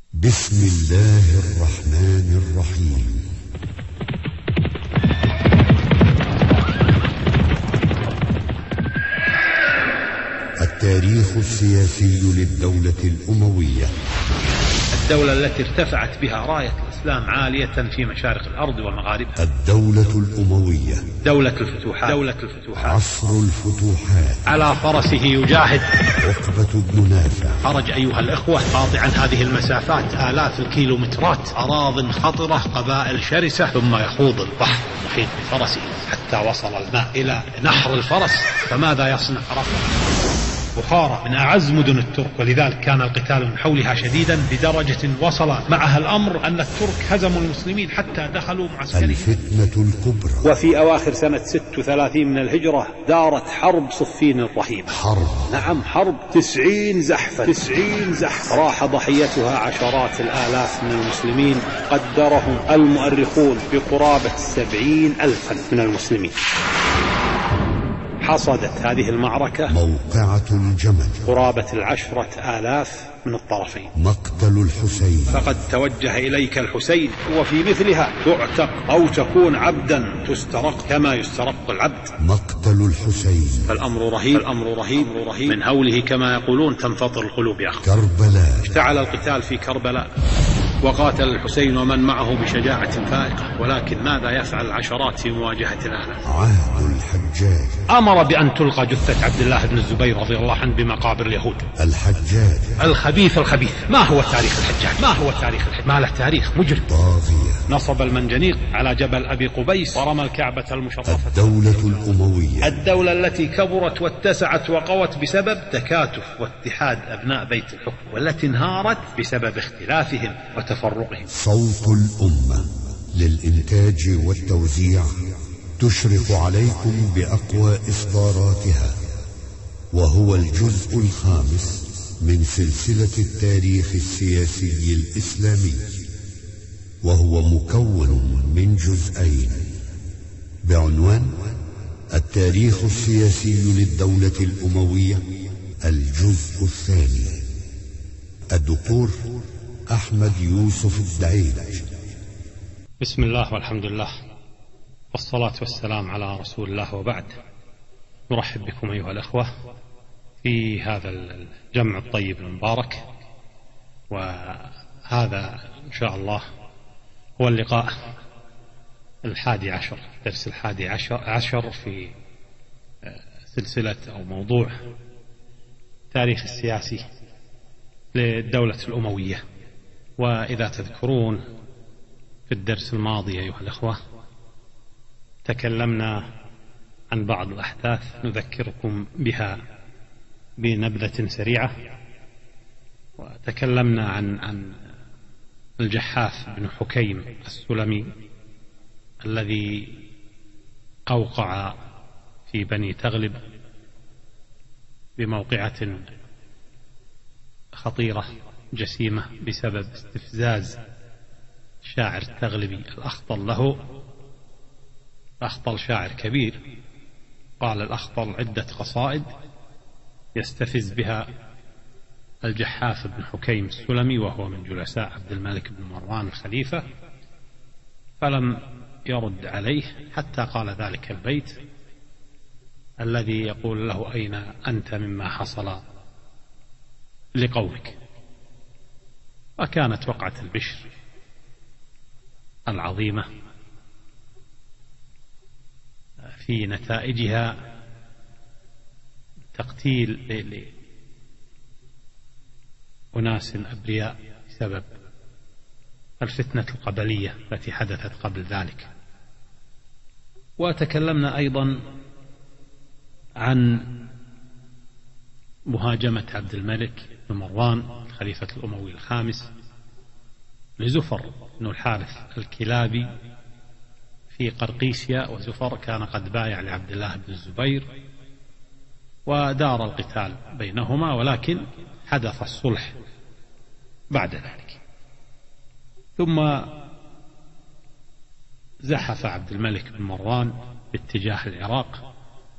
بسم الله الرحمن الرحيم. التاريخ السياسي للدولة الأموية، الدولة التي ارتفعت بها راية الإسلام عالية في مشارق الأرض ومغاربها. الدولة الأموية، دولة الفتوحات، عصر الفتوحات. على فرسه يجاهد عقبة بن نافع. خرج أيها الإخوة قاطعا هذه المسافات آلاف الكيلومترات، أراضٍ خطرة، قبائل شرسة، ثم يخوض البحر المحيط بفرسه حتى وصل الماء إلى نحر الفرس. فماذا يصنع؟ بخارى من أعز مدن الترك، ولذلك كان القتال من حولها شديدا بدرجة وصل معها الأمر أن الترك هزموا المسلمين حتى دخلوا معسكرهم. الفتنة الكبرى. وفي أواخر سنة 36 من الهجرة دارت حرب صفين الرهيبة. حرب 90 زحفة راح ضحيتها عشرات الآلاف من المسلمين، قدرهم المؤرخون بقرابة 70,000 من المسلمين. حصدت هذه المعركة موقعة الجمل قرابة 10,000 من الطرفين. مقتل الحسين. فقد توجه إليك الحسين، وفي مثلها تعتق أو تكون عبدا تسترق كما يسترق العبد. مقتل الحسين. فالأمر رهيب من هوله كما يقولون تنفطر القلوب يا أخي. كربلاء. اشتعل القتال في كربلاء، وقاتل الحسين ومن معه بشجاعة فائقة، ولكن ماذا يفعل العشرات في مواجهة الآلاف؟ عهد الحجاج. أمر بأن تلقى جثة عبد الله بن الزبير رضي الله عنه بمقابر اليهود. الحجاج الخبيث. ما هو تاريخ الحجاج؟ ما له تاريخ. مجرم طاغية. نصب المنجنيق على جبل أبي قبيس ورمى الكعبة المشرفة. الدولة الأموية، الدولة التي كبرت واتسعت وقوت بسبب تكاتف واتحاد أبناء بيت الحكم، والتي انهارت بسبب اختلافهم وتفرقهم. صوت الأمة للإنتاج والتوزيع تشرف عليكم بأقوى إصداراتها، وهو الجزء الخامس من سلسلة التاريخ السياسي الإسلامي، وهو مكون من جزئين بعنوان التاريخ السياسي للدولة الأموية الجزء الثاني. الدكتور أحمد يوسف الدعيج. بسم الله والحمد لله والصلاة والسلام على رسول الله، وبعد. نرحب بكم أيها الأخوة في هذا الجمع الطيب المبارك، وهذا إن شاء الله هو اللقاء 11، درس 11 في سلسلة أو موضوع تاريخ السياسي للدولة الأموية. وإذا تذكرون في الدرس الماضي أيها الأخوة تكلمنا عن بعض الأحداث نذكركم بها بنبذة سريعة، وتكلمنا عن الجحاف بن حكيم السلمي الذي أوقع في بني تغلب بموقعة خطيرة جسيمة بسبب استفزاز شاعر التغلبي الأخطل له. الأخطل شاعر كبير، قال الأخطل عدة قصائد يستفز بها الجحاف بن حكيم السلمي، وهو من جلساء عبد الملك بن مروان الخليفة، فلم يرد عليه حتى قال ذلك البيت الذي يقول له: أين أنت مما حصل لقومك؟ وكانت وقعة البشر العظيمة في نتائجها تقتيل لأناس أبرياء بسبب الفتنة القبلية التي حدثت قبل ذلك. وتكلمنا أيضا عن مهاجمة عبد الملك بن مروان الخليفة الأموي الخامس لزفر بن الحارث الكلابي في قرقيسيا، وزفر كان قد بايع لعبد الله بن الزبير، ودار القتال بينهما، ولكن حدث الصلح بعد ذلك. ثم زحف عبد الملك بن مروان باتجاه العراق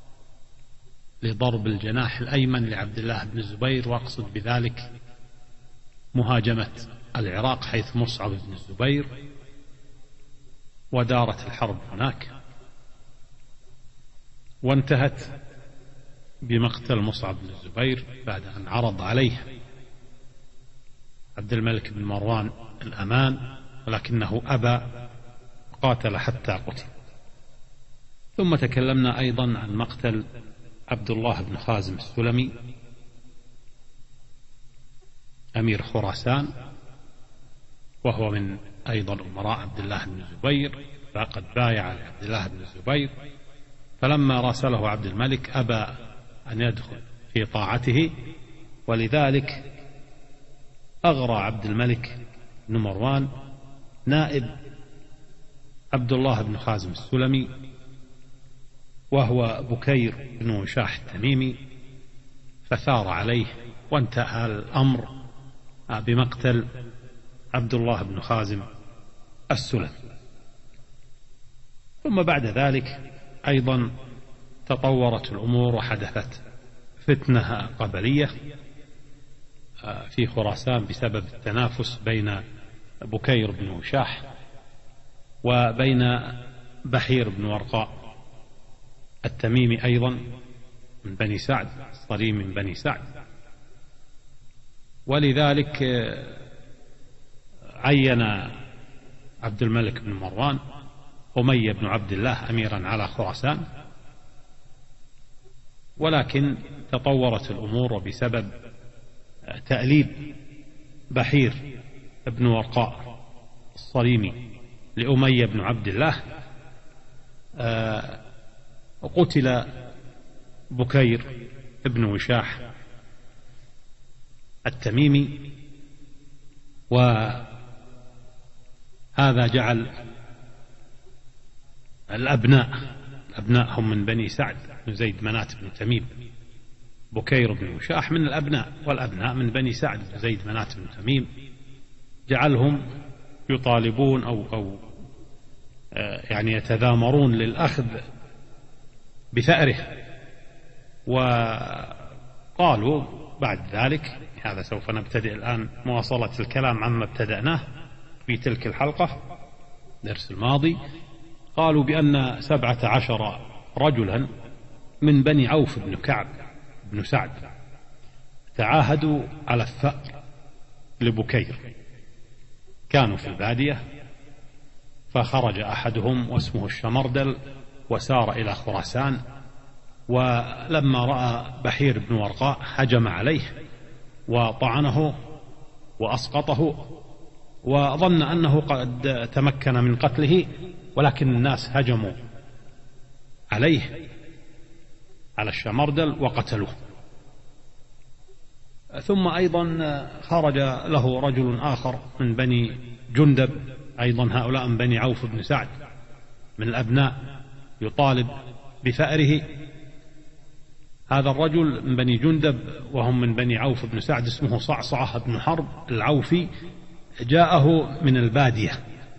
لضرب الجناح الأيمن لعبد الله بن الزبير، وأقصد بذلك مهاجمة العراق حيث مصعب بن الزبير، ودارت الحرب هناك، وانتهت بمقتل مصعب بن الزبير بعد أن عرض عليه عبد الملك بن مروان الأمان، ولكنه أبى، قاتل حتى قتل. ثم تكلمنا أيضا عن مقتل عبد الله بن خازم السلمي أمير خراسان، وهو من أيضا أمراء عبد الله بن الزبير، فقد بايع عبد الله بن الزبير، فلما راسله عبد الملك أبى أن يدخل في طاعته، ولذلك أغرى عبد الملك بن مروان نائب عبد الله بن خازم السلمي، وهو بكير بن وشاح التميمي، فثار عليه، وانتهى الأمر بمقتل عبد الله بن خازم السلمي. ثم بعد ذلك أيضا تطورت الأمور، وحدثت فتنة قبلية في خراسان بسبب التنافس بين بكير بن وشاح وبين بحير بن ورقاء التميمي أيضا من بني سعد، الصريم من بني سعد. ولذلك عين عبد الملك بن مروان أمية بن عبد الله أميرا على خراسان، ولكن تطورت الأمور، وبسبب تأليب بحير بن ورقاء الصريمي لأمية بن عبد الله قتل بكير بن وشاح التميمي، وهذا جعل الأبناء هم من بني سعد بن زيد منات بن تميم، بكير بن وشاح من الأبناء، والأبناء من بني سعد بن زيد منات بن تميم، جعلهم يطالبون أو يعني يتذامرون للأخذ بثأره. وقالوا بعد ذلك، هذا سوف نبتدئ الآن مواصلة الكلام عما ابتدأناه في تلك الحلقة درس الماضي، قالوا بأن 17 رجلا من بني عوف بن كعب بن سعد تعاهدوا على الثأر لبكير، كانوا في البادية، فخرج أحدهم واسمه الشمردل وسار إلى خراسان، ولما رأى بحير بن ورقاء هجم عليه وطعنه وأسقطه، وظن أنه قد تمكن من قتله، ولكن الناس هجموا عليه على الشمردل وقتلوه. ثم أيضا خرج له رجل آخر من بني جندب، أيضا هؤلاء من بني عوف بن سعد من الأبناء، يطالب بثأره. هذا الرجل من بني جندب وهم من بني عوف بن سعد اسمه صعصعة بن حرب العوفي، جاءه من البادية،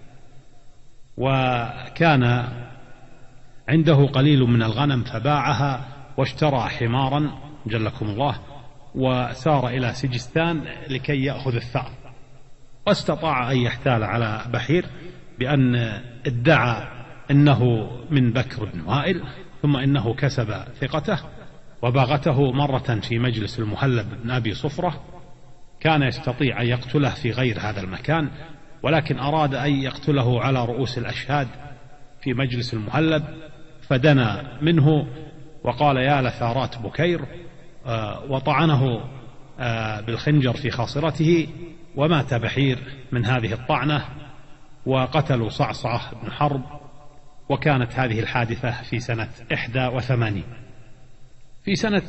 وكان عنده قليل من الغنم فباعها واشترى حمارا جلكم الله، وسار إلى سجستان لكي يأخذ الثأر، واستطاع أن يحتال على بحير بأن ادعى أنه من بكر بن وائل، ثم إنه كسب ثقته وباغته مرة في مجلس المهلب بن أبي صفرة، كان يستطيع أن يقتله في غير هذا المكان، ولكن أراد أن يقتله على رؤوس الأشهاد في مجلس المهلب، فدنا منه وقال يا لثارات بكير، وطعنه بالخنجر في خاصرته، ومات بحير من هذه الطعنة، وقتلوا صعصعة بن حرب. وكانت هذه الحادثة في سنة 81. في سنة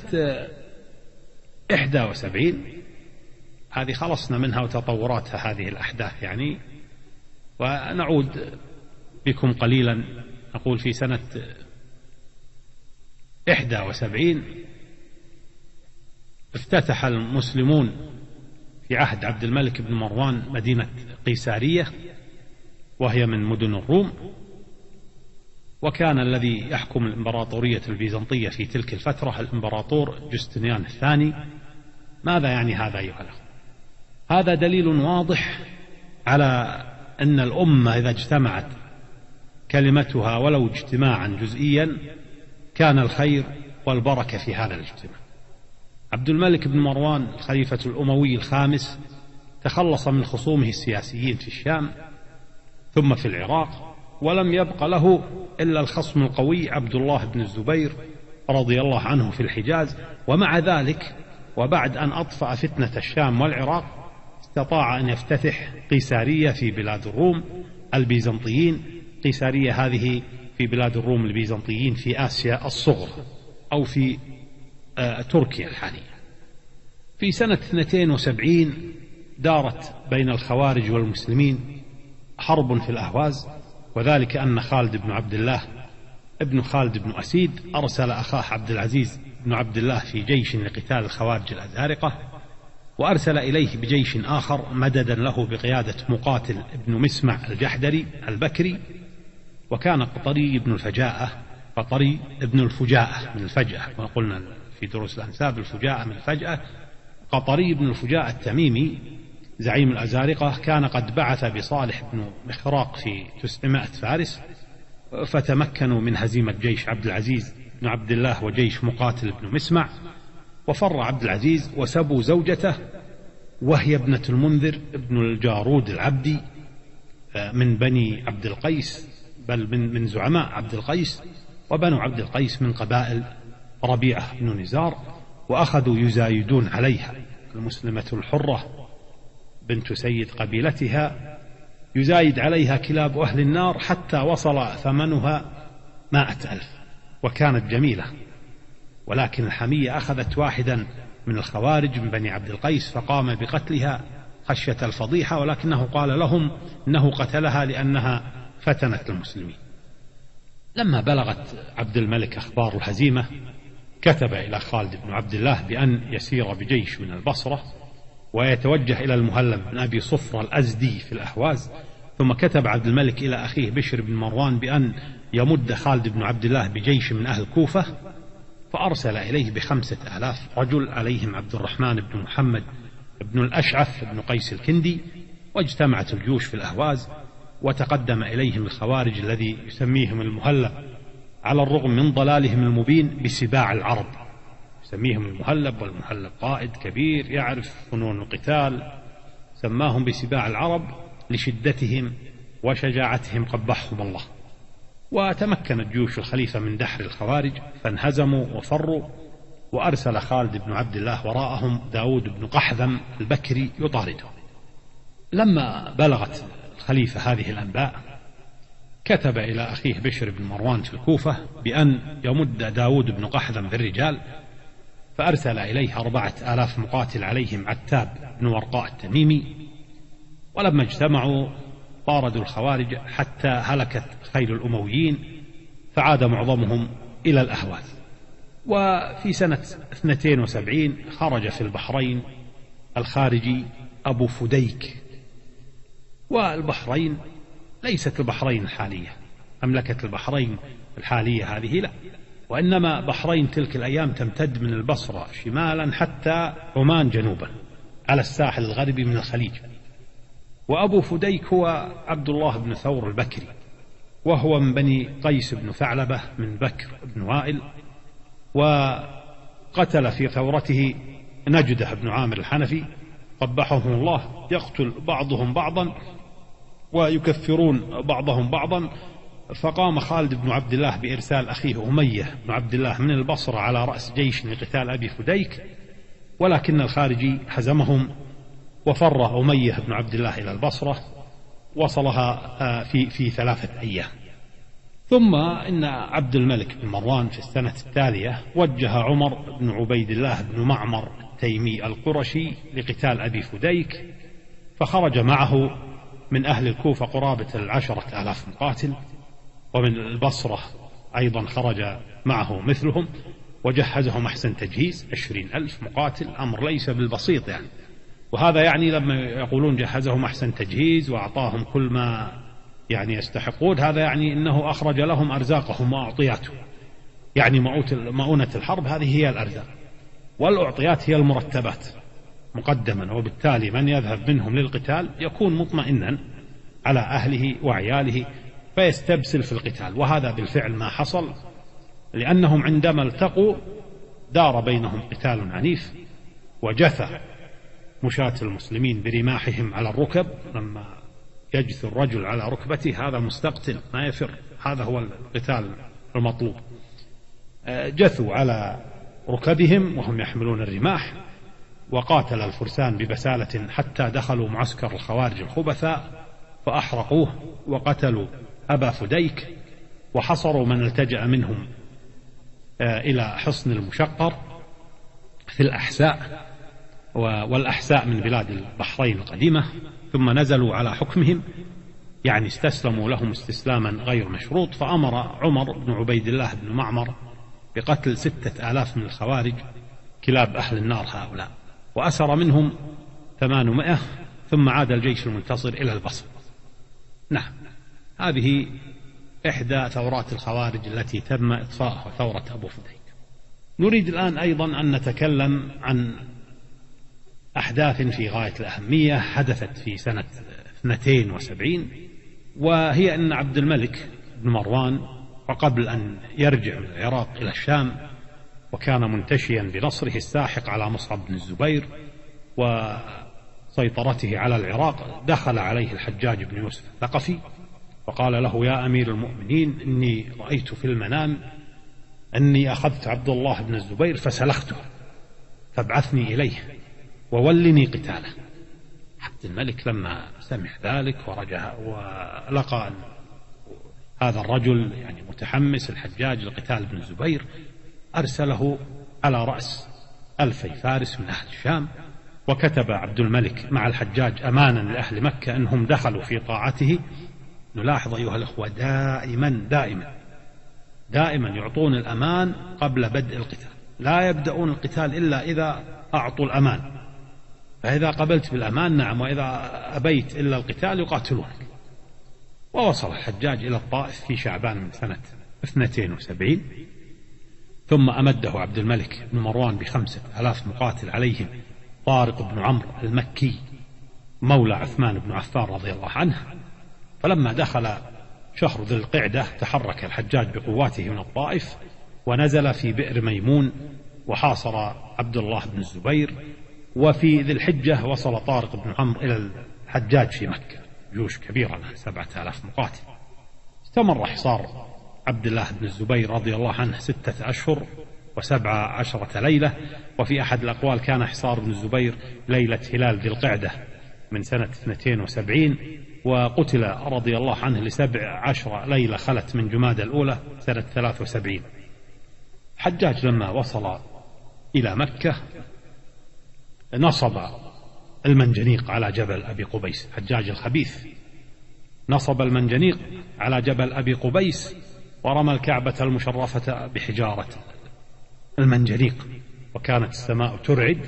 71 هذه خلصنا منها وتطوراتها هذه الأحداث يعني، ونعود بكم قليلا. نقول في سنة 71 افتتح المسلمون في عهد عبد الملك بن مروان مدينة قيسارية، وهي من مدن الروم، وكان الذي يحكم الإمبراطورية البيزنطية في تلك الفترة الإمبراطور جستنيان الثاني. ماذا يعني هذا أيها الأخوة؟ هذا دليل واضح على أن الأمة إذا اجتمعت كلمتها ولو اجتماعا جزئيا كان الخير والبركة في هذا الاجتماع. عبد الملك بن مروان الخليفة الأموي الخامس تخلص من خصومه السياسيين في الشام ثم في العراق، ولم يبق له إلا الخصم القوي عبد الله بن الزبير رضي الله عنه في الحجاز. ومع ذلك وبعد أن أطفأ فتنة الشام والعراق استطاع أن يفتتح قيسارية في بلاد الروم البيزنطيين. قيسارية هذه في بلاد الروم البيزنطيين في آسيا الصغرى أو في تركيا الحالية. في سنة 72 دارت بين الخوارج والمسلمين حرب في الأهواز، وذلك أن خالد بن عبد الله ابن خالد بن أسيد أرسل أخاه عبد العزيز بن عبد الله في جيش لقتال الخوارج الأزارقة، وأرسل إليه بجيش آخر مددا له بقيادة مقاتل ابن مسمع الجحدري البكري. وكان قطري بن الفجاءة، قطري ابن الفجاءة من الفجأة، وقلنا في دروس الأنساب الفجاءة من الفجأة. قطري بن الفجاءة التميمي زعيم الأزارقة كان قد بعث بصالح بن مخراق في 900 فارس، فتمكنوا من هزيمة جيش عبد العزيز بن عبد الله وجيش مقاتل بن مسمع، وفر عبد العزيز وسبوا زوجته وهي ابنة المنذر ابن الجارود العبدي من بني عبد القيس، بل من زعماء عبد القيس، وبنو عبد القيس من قبائل ربيعة بن نزار، وأخذوا يزايدون عليها. المسلمة الحرة بنت سيد قبيلتها يزايد عليها كلاب أهل النار حتى وصل ثمنها 100,000، وكانت جميلة. ولكن الحمية أخذت واحدا من الخوارج من بني عبد القيس فقام بقتلها خشية الفضيحة، ولكنه قال لهم إنه قتلها لأنها فتنت المسلمين. لما بلغت عبد الملك أخبار الهزيمة كتب إلى خالد بن عبد الله بأن يسير بجيش من البصرة ويتوجه إلى المهلب بن أبي صفر الأزدي في الأهواز. ثم كتب عبد الملك إلى أخيه بشر بن مروان بأن يمد خالد بن عبد الله بجيش من أهل الكوفة، فأرسل إليه ب5,000 رجل عليهم عبد الرحمن بن محمد بن الأشعث بن قيس الكندي، واجتمعت الجيوش في الأهواز، وتقدم إليهم الخوارج الذي يسميهم المهلب على الرغم من ضلالهم المبين بسباع العرب. يسميهم المهلب، والمهلب قائد كبير يعرف فنون القتال، سماهم بسباع العرب لشدتهم وشجاعتهم قبحهم الله. وتمكنت جيوش الخليفة من دحر الخوارج فانهزموا وفروا، وأرسل خالد بن عبد الله وراءهم داود بن قحذم البكري يطاردهم. لما بلغت الخليفة هذه الأنباء كتب إلى أخيه بشر بن مروان في الكوفة بأن يمد داود بن قحذم بالرجال، فأرسل إليه 4,000 مقاتل عليهم عتاب بن ورقاء التميمي. ولما اجتمعوا طاردوا الخوارج حتى هلكت خيل الأمويين، فعاد معظمهم إلى الأهواز. وفي سنة 72 خرج في البحرين الخارجي أبو فديك. والبحرين ليست البحرين الحالية، مملكة البحرين الحالية هذه لا، وإنما بحرين تلك الأيام تمتد من البصرة شمالا حتى عمان جنوبا على الساحل الغربي من الخليج. وأبو فديك هو عبد الله بن ثور البكري، وهو من بني قيس بن ثعلبة من بكر بن وائل، وقتل في ثورته نجده بن عامر الحنفي قبحهم الله، يقتل بعضهم بعضا ويكفرون بعضهم بعضا. فقام خالد بن عبد الله بإرسال أخيه أمية بن عبد الله من البصرة على رأس جيش لقتال أبي فديك، ولكن الخارجي هزمهم، وفر أمية بن عبد الله إلى البصرة، وصلها في 3 أيام. ثم إن عبد الملك بن مروان في السنة التالية وجه عمر بن عبيد الله بن معمر التيمي القرشي لقتال أبي فديك، فخرج معه من أهل الكوفة قرابة 10,000 مقاتل، ومن البصرة أيضا خرج معه مثلهم، وجهزهم أحسن تجهيز 20,000 مقاتل، أمر ليس بالبسيط يعني. وهذا يعني لما يقولون جهزهم أحسن تجهيز وأعطاهم كل ما يعني يستحقون، هذا يعني إنه أخرج لهم أرزاقهم وأعطياتهم. يعني مؤونة الحرب هذه هي الأرزاق، والأعطيات هي المرتبات. مقدما، وبالتالي من يذهب منهم للقتال يكون مطمئنا على أهله وعياله فيستبسل في القتال. وهذا بالفعل ما حصل، لأنهم عندما التقوا دار بينهم قتال عنيف، وجثى مشاة المسلمين برماحهم على الركب. لما يجث الرجل على ركبته هذا مستقتل ما يفر، هذا هو القتال المطلوب. جثوا على ركبهم وهم يحملون الرماح، وقاتل الفرسان ببسالة حتى دخلوا معسكر الخوارج الخبثاء فأحرقوه وقتلوا أبا فديك، وحصروا من التجأ منهم إلى حصن المشقر في الأحساء، والأحساء من بلاد البحرين القديمة، ثم نزلوا على حكمهم، يعني استسلموا لهم استسلاما غير مشروط. فأمر عمر بن عبيد الله بن معمر بقتل 6000 من الخوارج كلاب أهل النار هؤلاء، وأسر منهم 800، ثم عاد الجيش المنتصر إلى البصرة. نعم، هذه إحدى ثورات الخوارج التي تم إطفاءها، ثورة أبو فديك. نريد الآن أيضا أن نتكلم عن أحداث في غاية الأهمية حدثت في سنة 72، وهي أن عبد الملك بن مروان، وقبل أن يرجع من العراق إلى الشام وكان منتشيا بنصره الساحق على مصعب بن الزبير وسيطرته على العراق، دخل عليه الحجاج بن يوسف الثقفي فقال له: يا أمير المؤمنين، إني رأيت في المنام أني أخذت عبد الله بن الزبير فسلخته، فابعثني إليه وولني قتاله. عبد الملك لما سمع ذلك ورجع ولقى أن هذا الرجل يعني متحمس الحجاج لقتال ابن الزبير، أرسله على رأس 2000 فارس من أهل الشام. وكتب عبد الملك مع الحجاج أمانا لأهل مكة أنهم دخلوا في طاعته. نلاحظ أيها الأخوة دائما يعطون الأمان قبل بدء القتال، لا يبدأون القتال إلا إذا أعطوا الأمان، فإذا قبلت بالأمان نعم، وإذا أبيت إلا القتال يقاتلونك. ووصل الحجاج إلى الطائف في شعبان من سنة 72، ثم أمده عبد الملك بن مروان ب5000 مقاتل، عليهم طارق بن عمرو المكي مولى عثمان بن عفان رضي الله عنه. فلما دخل شهر ذي القعدة تحرك الحجاج بقواته من الطائف ونزل في بئر ميمون وحاصر عبد الله بن الزبير. وفي ذي الحجة وصل طارق بن عمرو إلى الحجاج في مكة، جيوش كبيرة لها 7000 مقاتل. استمر حصار عبد الله بن الزبير رضي الله عنه 6 أشهر و17 ليلة، وفي أحد الأقوال كان حصار ابن الزبير ليلة هلال ذي القعدة من سنة 72، وقتل رضي الله عنه ل17 ليلة خلت من جمادى الأولى سنة 73. الحجاج لما وصل إلى مكة نصب المنجنيق على جبل أبي قبيس، حجاج الخبيث نصب المنجنيق على جبل أبي قبيس ورمى الكعبة المشرفة بحجارة المنجنيق، وكانت السماء ترعد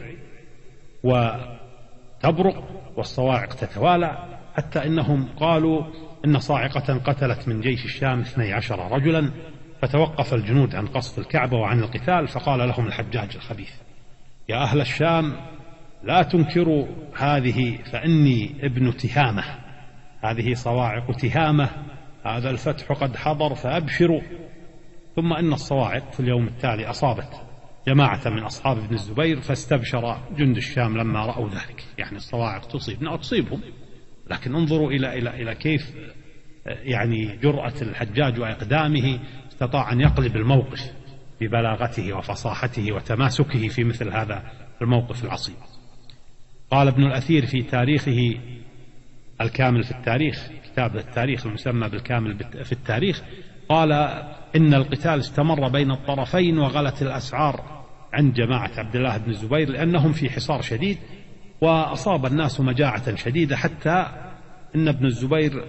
وتبرق والصواعق تتوالى، حتى إنهم قالوا إن صاعقة قتلت من جيش الشام 12 رجلا، فتوقف الجنود عن قصف الكعبة وعن القتال. فقال لهم الحجاج الخبيث: يا أهل الشام، لا تنكروا هذه، فإني ابن تهامة، هذه صواعق تهامة، هذا الفتح قد حضر فأبشروا. ثم إن الصواعق في اليوم التالي أصابت جماعة من أصحاب ابن الزبير، فاستبشر جند الشام لما رأوا ذلك، يعني الصواعق تصيبهم، لكن انظروا إلى كيف يعني جرأة الحجاج وإقدامه، استطاع أن يقلب الموقف ببلاغته وفصاحته وتماسكه في مثل هذا الموقف العصيب. قال ابن الأثير في تاريخه الكامل في التاريخ، كتاب التاريخ المسمى بالكامل في التاريخ، قال إن القتال استمر بين الطرفين وغلت الأسعار عند جماعة عبد الله بن الزبير لأنهم في حصار شديد، وأصاب الناس مجاعة شديدة، حتى إن ابن الزبير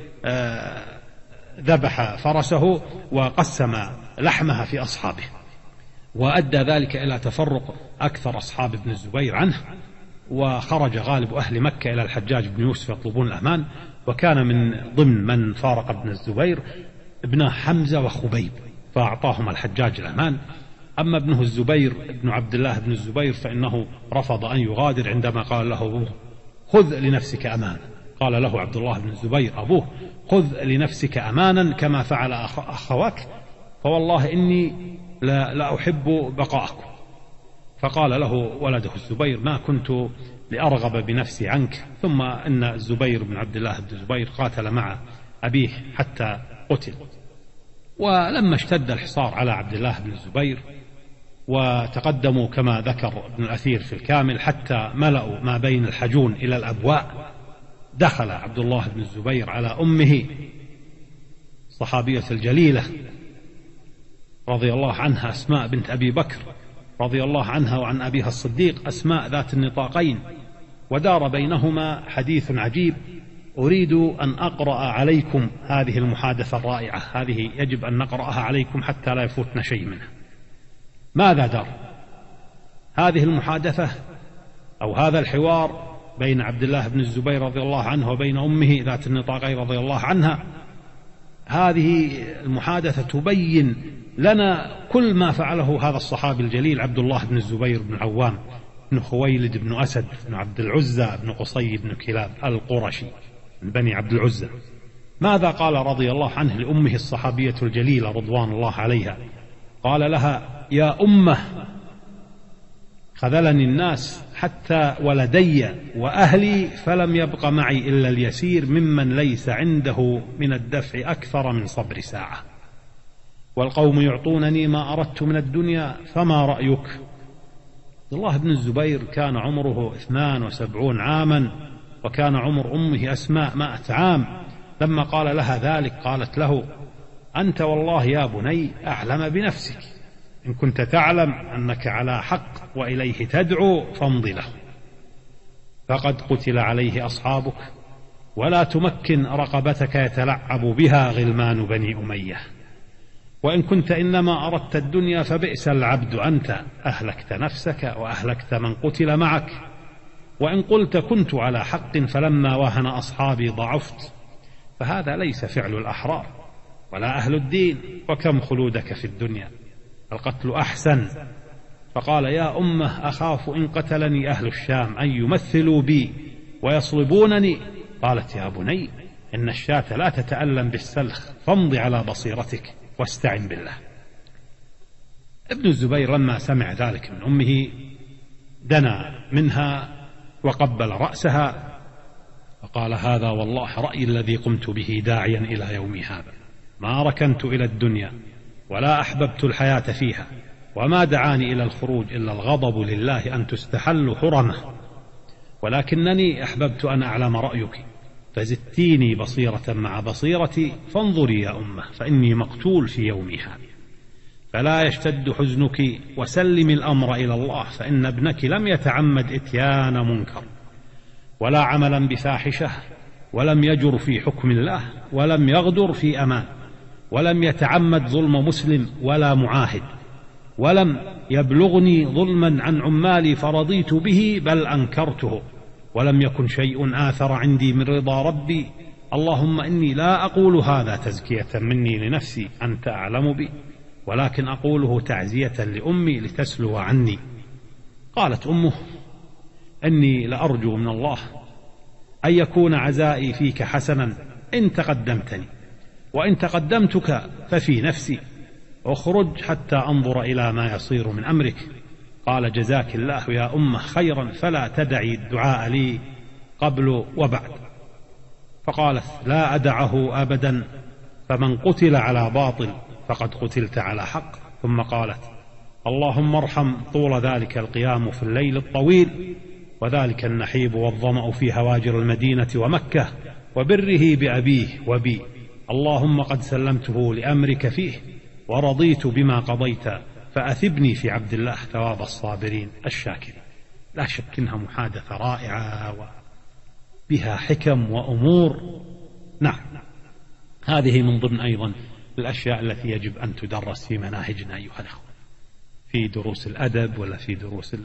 ذبح فرسه وقسم لحمها في أصحابه، وأدى ذلك إلى تفرق أكثر أصحاب ابن الزبير عنه. وخرج غالب أهل مكة إلى الحجاج بن يوسف يطلبون الأمان، وكان من ضمن من فارق ابن الزبير ابن حمزة وخبيب، فأعطاهم الحجاج الأمان. أما ابنه الزبير ابن عبد الله بن الزبير فإنه رفض أن يغادر عندما قال له أبوه خذ لنفسك أمانا. قال له عبد الله بن الزبير أبوه خذ لنفسك أمانا كما فعل أخواك، فوالله إني لا أحب بقاءكم. فقال له ولده الزبير ما كنت لأرغب بنفسي عنك. ثم إن الزبير بن عبد الله بن الزبير قاتل مع أبيه حتى قتل. ولما اشتد الحصار على عبد الله بن الزبير وتقدموا كما ذكر ابن الأثير في الكامل حتى ملأوا ما بين الحجون إلى الأبواء، دخل عبد الله بن الزبير على أمه الصحابية الجليلة رضي الله عنها أسماء بنت أبي بكر رضي الله عنها وعن أبيها الصديق أسماء ذات النطاقين، ودار بينهما حديث عجيب أريد أن أقرأ عليكم هذه المحادثة الرائعة، هذه يجب أن نقرأها عليكم حتى لا يفوتنا شيء منها. ماذا دار؟ هذه المحادثة أو هذا الحوار بين عبد الله بن الزبير رضي الله عنه وبين أمه ذات النطاقين رضي الله عنها، هذه المحادثة تبين لنا كل ما فعله هذا الصحابي الجليل عبد الله بن الزبير بن عوام بن خويلد بن أسد بن عبد العزى بن قصي بن كلاب القرشي من بني عبد العزى. ماذا قال رضي الله عنه لأمه الصحابية الجليلة رضوان الله عليها؟ قال لها يا أمه خذلني الناس حتى ولدي وأهلي فلم يبق معي إلا اليسير ممن ليس عنده من الدفع أكثر من صبر ساعة، والقوم يعطونني ما أردت من الدنيا فما رأيك؟ عبد الله بن الزبير كان عمره 72 عاما، وكان عمر أمه أسماء 100 عام. لما قال لها ذلك قالت له أنت والله يا بني أعلم بنفسك، إن كنت تعلم أنك على حق وإليه تدعو فامض له، فقد قتل عليه أصحابك ولا تمكن رقبتك يتلعب بها غلمان بني أمية، وإن كنت إنما أردت الدنيا فبئس العبد أنت، أهلكت نفسك وأهلكت من قتل معك. وإن قلت كنت على حق فلما وهن أصحابي ضعفت، فهذا ليس فعل الأحرار ولا أهل الدين، وكم خلودك في الدنيا، القتل أحسن. فقال يا أمه أخاف إن قتلني أهل الشام أن يمثلوا بي ويصلبونني. قالت يا بني إن الشاة لا تتألم بالسلخ، فامض على بصيرتك واستعن بالله. ابن الزبير لما سمع ذلك من أمه دنا منها وقبل رأسها وقال هذا والله رأيي الذي قمت به داعيا إلى يومي هذا، ما ركنت إلى الدنيا ولا أحببت الحياة فيها، وما دعاني إلى الخروج إلا الغضب لله أن تستحل حرمه، ولكنني أحببت أن أعلم رأيك فزدتيني بصيرة مع بصيرتي، فانظري يا أمة فإني مقتول في يومي هذا، فلا يشتد حزنك وسلم الأمر إلى الله، فإن ابنك لم يتعمد إتيان منكر ولا عملا بفاحشة، ولم يجر في حكم الله، ولم يغدر في أمان، ولم يتعمد ظلم مسلم ولا معاهد، ولم يبلغني ظلما عن عمالي فرضيت به بل أنكرته، ولم يكن شيء آثر عندي من رضا ربي. اللهم إني لا أقول هذا تزكية مني لنفسي أنت أعلم بي، ولكن أقوله تعزية لأمي لتسلو عني. قالت أمه إني لأرجو من الله أن يكون عزائي فيك حسنا إن تقدمتني، وإن تقدمتك ففي نفسي، اخرج حتى أنظر إلى ما يصير من أمرك. قال جزاك الله يا أمه خيرا، فلا تدعي الدعاء لي قبل وبعد. فقالت لا أدعه أبدا، فمن قتل على باطل فقد قتلت على حق. ثم قالت اللهم ارحم طول ذلك القيام في الليل الطويل، وذلك النحيب والظمأ في هواجر المدينة ومكة، وبره بأبيه وبي، اللهم قد سلمته لأمرك فيه ورضيت بما قضيت، فأثبني في عبد الله ثواب الصابرين الشاكرين. لا شك إنها محادثة رائعة وبها حكم وأمور. نعم، هذه من ضمن أيضا الأشياء التي يجب أن تدرس في مناهجنا أيها الأخوة، في دروس الأدب ولا في دروس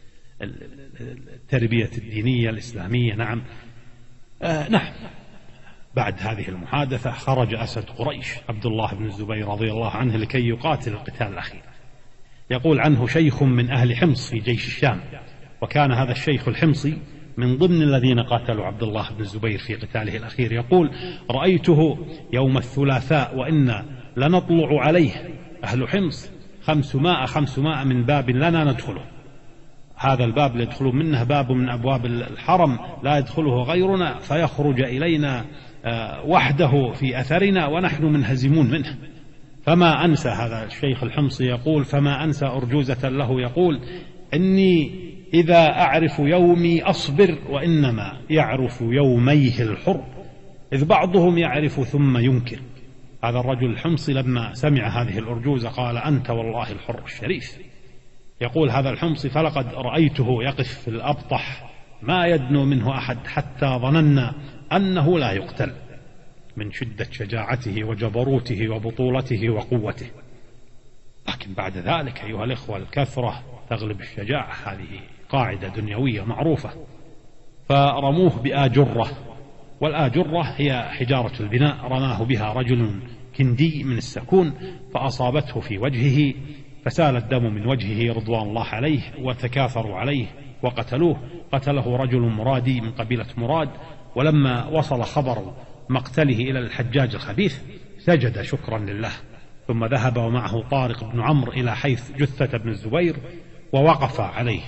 التربية الدينية الإسلامية. نعم. نعم. بعد هذه المحادثة خرج أسد قريش عبد الله بن الزبير رضي الله عنه لكي يقاتل القتال الأخير. يقول عنه شيخ من أهل حمص في جيش الشام، وكان هذا الشيخ الحمصي من ضمن الذين قاتلوا عبد الله بن الزبير في قتاله الأخير. يقول: رأيته يوم الثلاثاء وإنا لنطلع عليه أهل حمص 500 من باب لنا ندخله، هذا الباب اللي يدخلون منه باب من أبواب الحرم لا يدخله غيرنا، فيخرج إلينا وحده في أثرنا ونحن منهزمون منه. فما أنسى هذا الشيخ الحمصي يقول: فما أنسى أرجوزة له يقول: إني إذا أعرف يومي أصبر، وإنما يعرف يوميه الحر، إذ بعضهم يعرف ثم ينكر. هذا الرجل الحمصي لما سمع هذه الأرجوزة قال: أنت والله الحر الشريف. يقول هذا الحمصي: فلقد رأيته يقف في الأبطح ما يدنو منه أحد، حتى ظننا أنه لا يقتل، من شدة شجاعته وجبروته وبطولته وقوته. لكن بعد ذلك أيها الإخوة الكثرة تغلب الشجاعة، هذه قاعدة دنيوية معروفة. فرموه بآجرة، والآجرة هي حجارة البناء، رماه بها رجل كندي من السكون فأصابته في وجهه، فسال الدم من وجهه رضوان الله عليه، وتكاثروا عليه وقتلوه. قتله رجل مرادي من قبيلة مراد، ولما وصل خبر مقتله إلى الحجاج الخبيث سجد شكرا لله، ثم ذهب ومعه طارق بن عمرو إلى حيث جثة ابن الزبير ووقف عليه،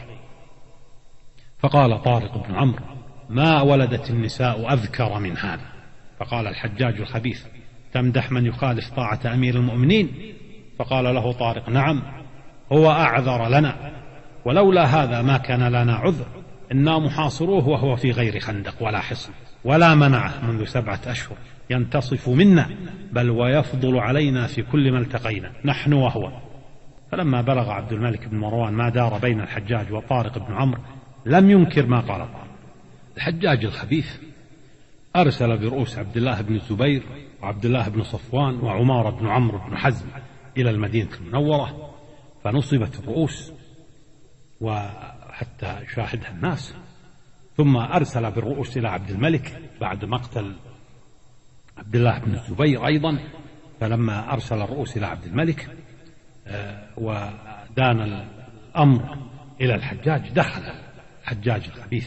فقال طارق بن عمرو: ما ولدت النساء أذكر من هذا. فقال الحجاج الخبيث: تمدح من يخالف طاعة أمير المؤمنين؟ فقال له طارق: نعم، هو أعذر لنا، ولولا هذا ما كان لنا عذر، إنا محاصروه وهو في غير خندق ولا حصن ولا منعه منذ 7 أشهر ينتصف منا، بل ويفضل علينا في كل ما التقينا نحن وهو. فلما بلغ عبد الملك بن مروان ما دار بين الحجاج وطارق بن عمرو لم ينكر ما قال طارق. الحجاج الخبيث أرسل برؤوس عبد الله بن الزبير وعبد الله بن صفوان وعمار بن عمرو بن حزم إلى المدينة المنورة، فنصبت الرؤوس وحتى يشاهدها الناس، ثم أرسل بالرؤوس إلى عبد الملك بعد مقتل عبد الله بن الزبير أيضا. فلما أرسل الرؤوس إلى عبد الملك ودان الأمر إلى الحجاج، دخل الحجاج الخبيث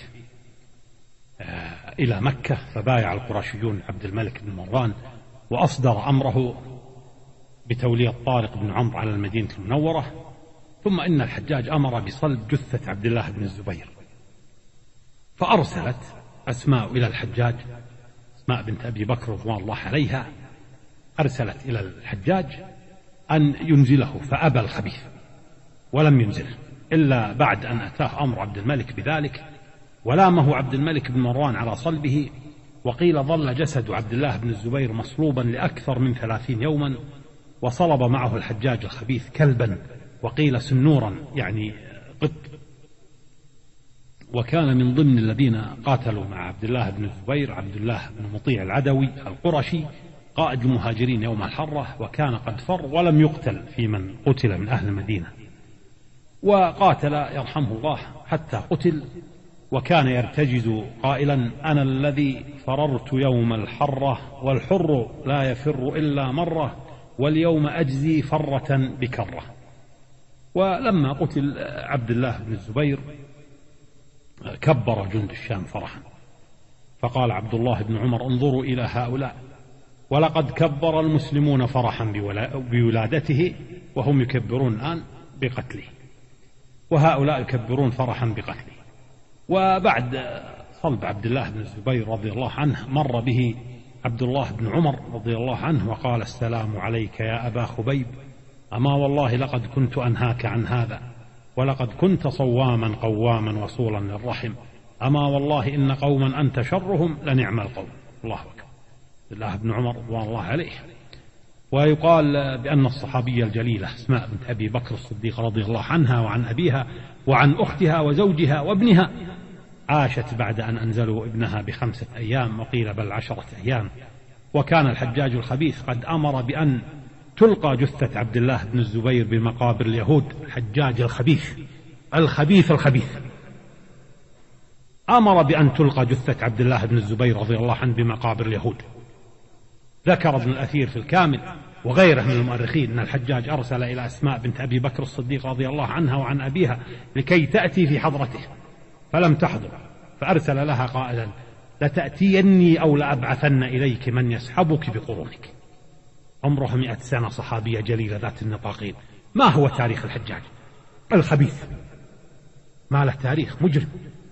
إلى مكة، فبايع القرشيون عبد الملك بن مروان وأصدر أمره بتولية طارق بن عمرو على المدينة المنورة. ثم إن الحجاج أمر بصلب جثة عبد الله بن الزبير، فأرسلت أسماء إلى الحجاج، أسماء بنت أبي بكر رضوان الله عليها، أرسلت إلى الحجاج أن ينزله، فأبى الخبيث ولم ينزله إلا بعد أن أتاه أمر عبد الملك بذلك، ولامه عبد الملك بن مروان على صلبه. وقيل ظل جسد عبد الله بن الزبير مصلوبا لأكثر من 30 يوما، وصلب معه الحجاج الخبيث كلبا، وقيل سنورا يعني قط. وكان من ضمن الذين قاتلوا مع عبد الله بن الزبير عبد الله بن مطيع العدوي القرشي قائد المهاجرين يوم الحرة، وكان قد فر ولم يقتل في من قتل من أهل المدينة، وقاتل يرحمه الله حتى قتل، وكان يرتجز قائلا: أنا الذي فررت يوم الحرة، والحر لا يفر إلا مرة، واليوم أجزي فرة بكرة. ولما قتل عبد الله بن الزبير كبر جند الشام فرحا، فقال عبد الله بن عمر: انظروا إلى هؤلاء، ولقد كبر المسلمون فرحا بولادته وهم يكبرون الآن بقتله، وهؤلاء يكبرون فرحا بقتله. وبعد صلب عبد الله بن الزبير رضي الله عنه مر به عبد الله بن عمر رضي الله عنه وقال: السلام عليك يا أبا خبيب، أما والله لقد كنت أنهاك عن هذا، ولقد كنت صواما قواما وصولا للرحم، أما والله إن قوما أنت شرهم لنعم القوم. الله أكبر. عبد الله بن عمر رضوان الله عليه. ويقال بأن الصحابية الجليلة أسماء بنت أبي بكر الصديق رضي الله عنها وعن أبيها وعن أختها وزوجها وابنها عاشت بعد أن أنزلوا ابنها ب5 أيام، وقيل بل 10 أيام. وكان الحجاج الخبيث قد أمر بأن تلقى جثة عبد الله بن الزبير بمقابر اليهود. الحجاج الخبيث الخبيث أمر بأن تلقى جثة عبد الله بن الزبير رضي الله عنه بمقابر اليهود. ذكر ابن الأثير في الكامل وغيره من المؤرخين أن الحجاج أرسل إلى أسماء بنت أبي بكر الصديق رضي الله عنها وعن أبيها لكي تأتي في حضرته فلم تحضر، فأرسل لها قائلا: لتأتيني أو لأبعثن إليك من يسحبك بقرونك. عمرها 100 سنة، صحابية جليلة ذات النطاقين. ما هو تاريخ الحجاج الخبيث؟ ما له تاريخ، مجرم.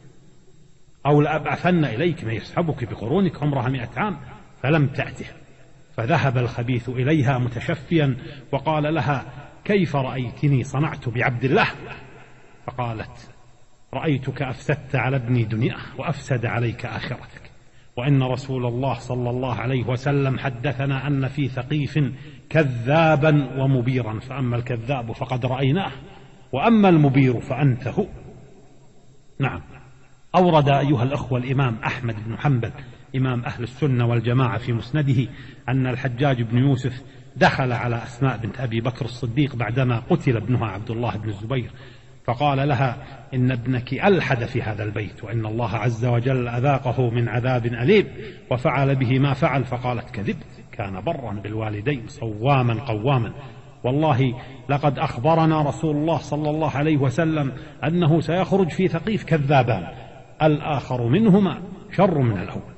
أو لأبعثن إليك من يسحبك بقرونك، عمرها 100 عام فلم تأته، فذهب الخبيث إليها متشفيا وقال لها: كيف رأيتني صنعت بعبد الله؟ فقالت: رأيتك أفسدت على ابني دنياه وأفسد عليك آخرتك، وإن رسول الله صلى الله عليه وسلم حدثنا أن في ثقيف كذابا ومبيرا، فأما الكذاب فقد رأيناه وأما المبير فأنت هو. نعم. أورد أيها الأخوة الإمام أحمد بن حنبل إمام أهل السنة والجماعة في مسنده أن الحجاج بن يوسف دخل على أسماء بنت أبي بكر الصديق بعدما قتل ابنها عبد الله بن الزبير، فقال لها: إن ابنك ألحد في هذا البيت، وإن الله عز وجل أذاقه من عذاب أليم وفعل به ما فعل. فقالت: كذبت، كان برا بالوالدين صواما قواما، والله لقد أخبرنا رسول الله صلى الله عليه وسلم أنه سيخرج في ثقيف كذابان، الآخر منهما شر من الأول،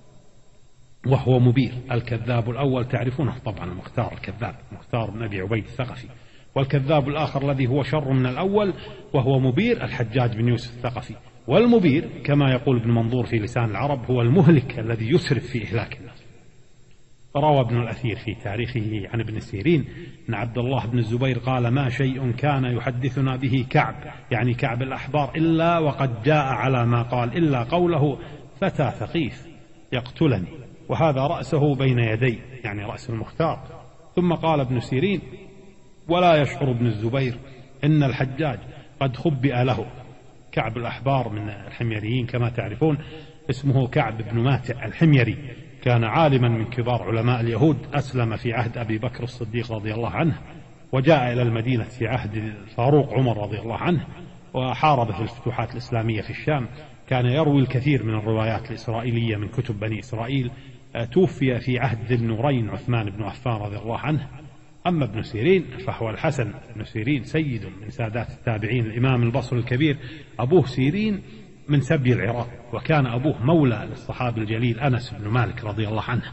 وهو مبير. الكذاب الأول تعرفونه طبعا، المختار الكذاب، مختار بن أبي عبيد الثقفي. والكذاب الآخر الذي هو شر من الأول وهو مبير الحجاج بن يوسف الثقفي. والمبير كما يقول ابن منظور في لسان العرب هو المهلك الذي يسرف في إهلاك الناس. روى ابن الأثير في تاريخه عن ابن سيرين أن عبد الله بن الزبير قال: ما شيء كان يحدثنا به كعب، يعني كعب الأحبار، إلا وقد جاء على ما قال، إلا قوله: فتى ثقيف يقتلني وهذا رأسه بين يدي، يعني رأس المختار. ثم قال ابن سيرين: ولا يشعر ابن الزبير إن الحجاج قد خبئ له. كعب الأحبار من الحميريين كما تعرفون، اسمه كعب بن ماتع الحميري، كان عالما من كبار علماء اليهود، أسلم في عهد أبي بكر الصديق رضي الله عنه، وجاء إلى المدينة في عهد الفاروق عمر رضي الله عنه، وحارب في الفتوحات الإسلامية في الشام. كان يروي الكثير من الروايات الإسرائيلية من كتب بني إسرائيل. توفي في عهد ذي النورين عثمان بن عفان رضي الله عنه. أما ابن سيرين فهو الحسن بن سيرين، سيد من سادات التابعين، الإمام البصري الكبير. أبوه سيرين من سبي العراق، وكان أبوه مولى للصحابي الجليل أنس بن مالك رضي الله عنه.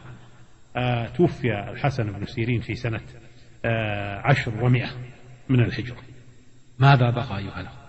توفي الحسن بن سيرين في سنة 10 و100 من الهجرة. ماذا بقى أيها الأخوة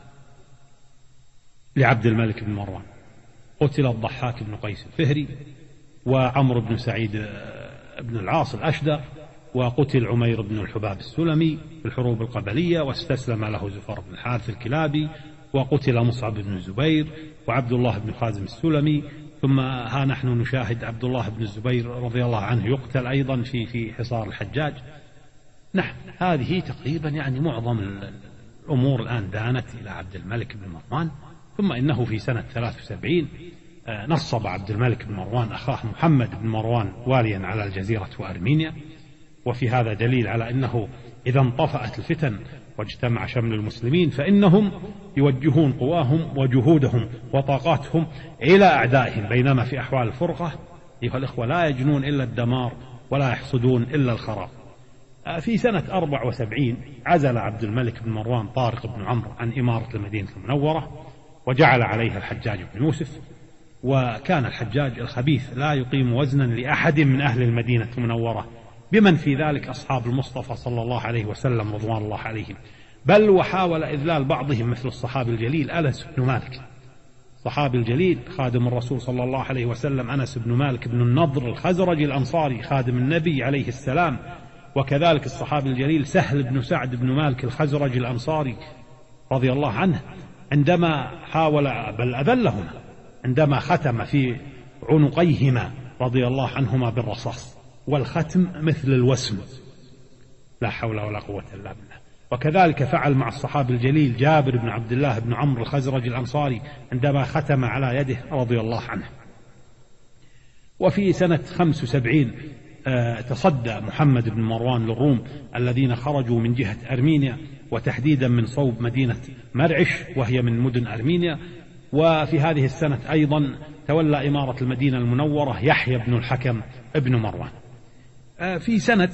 لعبد الملك بن مروان؟ قتل الضحاك بن قيس الفهري، وعمرو بن سعيد بن العاص الأشدر، وقتل عمير بن الحباب السلمي في الحروب القبلية، واستسلم له زفر بن الحارث الكلابي، وقتل مصعب بن الزبير وعبد الله بن خازم السلمي. ثم ها نحن نشاهد عبد الله بن الزبير رضي الله عنه يقتل أيضا في حصار الحجاج. نعم، هذه تقريبا يعني معظم الأمور الآن دانت إلى عبد الملك بن مروان. ثم إنه في سنة 73 نصب عبد الملك بن مروان أخاه محمد بن مروان واليا على الجزيرة وأرمينيا. وفي هذا دليل على أنه إذا انطفأت الفتن واجتمع شمل المسلمين فإنهم يوجهون قواهم وجهودهم وطاقاتهم إلى أعدائهم، بينما في أحوال الفرقة أيها الإخوة لا يجنون إلا الدمار ولا يحصدون إلا الخراب. في سنة 74 عزل عبد الملك بن مروان طارق بن عمرو عن إمارة المدينة المنورة، وجعل عليها الحجاج بن يوسف. وكان الحجاج الخبيث لا يقيم وزنا لأحد من أهل المدينة المنورة، بمن في ذلك أصحاب المصطفى صلى الله عليه وسلم رضوان الله عليهم، بل وحاول إذلال بعضهم مثل الصحابي الجليل أنس بن مالك، صحابي الجليل خادم الرسول صلى الله عليه وسلم، أنس بن مالك بن النضر الخزرجي الأنصاري خادم النبي عليه السلام. وكذلك الصحابي الجليل سهل بن سعد بن مالك الخزرجي الأنصاري رضي الله عنه، عندما حاول بل أذلهما عندما ختم في عنقيهما رضي الله عنهما بالرصاص، والختم مثل الوسم، لا حول ولا قوة إلا بالله. وكذلك فعل مع الصحابي الجليل جابر بن عبد الله بن عمرو الخزرجي الأنصاري عندما ختم على يده رضي الله عنه. وفي سنة 75 تصدى محمد بن مروان للروم الذين خرجوا من جهة أرمينيا، وتحديدا من صوب مدينة مرعش وهي من مدن أرمينيا. وفي هذه السنة أيضا تولى إمارة المدينة المنورة يحيى بن الحكم ابن مروان. في سنة